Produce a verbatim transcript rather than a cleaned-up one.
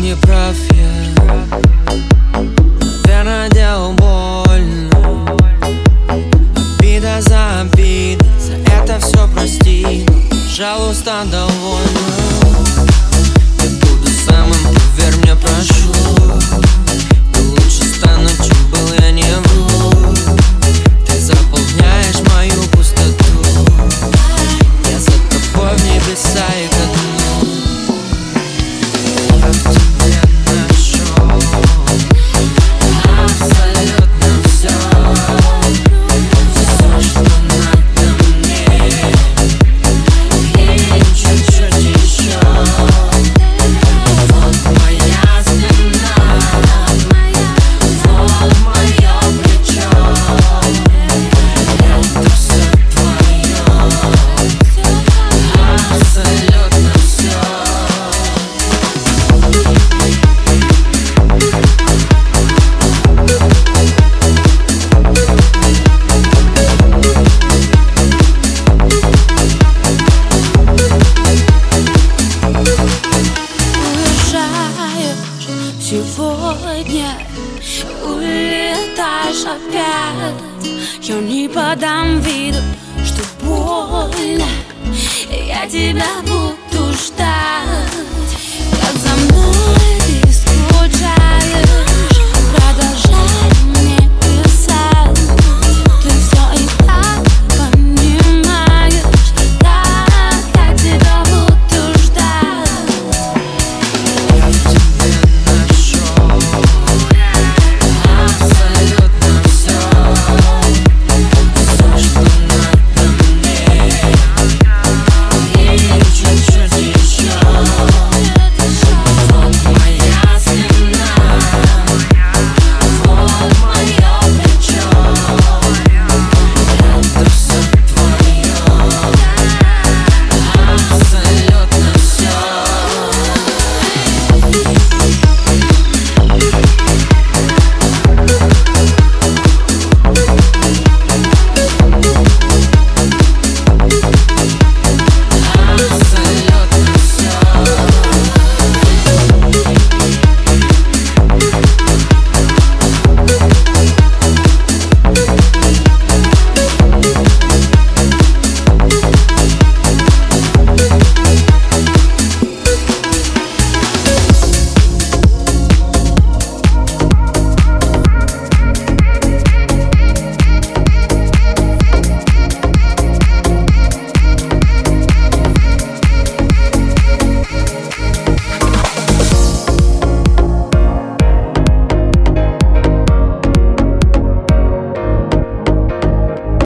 не прав я, наверное, делал больно. Обида за обидой, за это все прости, пожалуйста, довольно. Я буду самым, поверь мне, прошу. Я лучше стану, чем был, я не вру. Ты заполняешь мою пустоту, я за тобой в небеса и ко дну. Я в тебе нашел абсолютно все, все, что надо мне, и чуть-чуть еще. Вот моя спина, вот мое плечо, это все твое, абсолютно все. Уезжаешь сегодня, улетаешь опять. Я не подам виду, что больно. Я тебя буду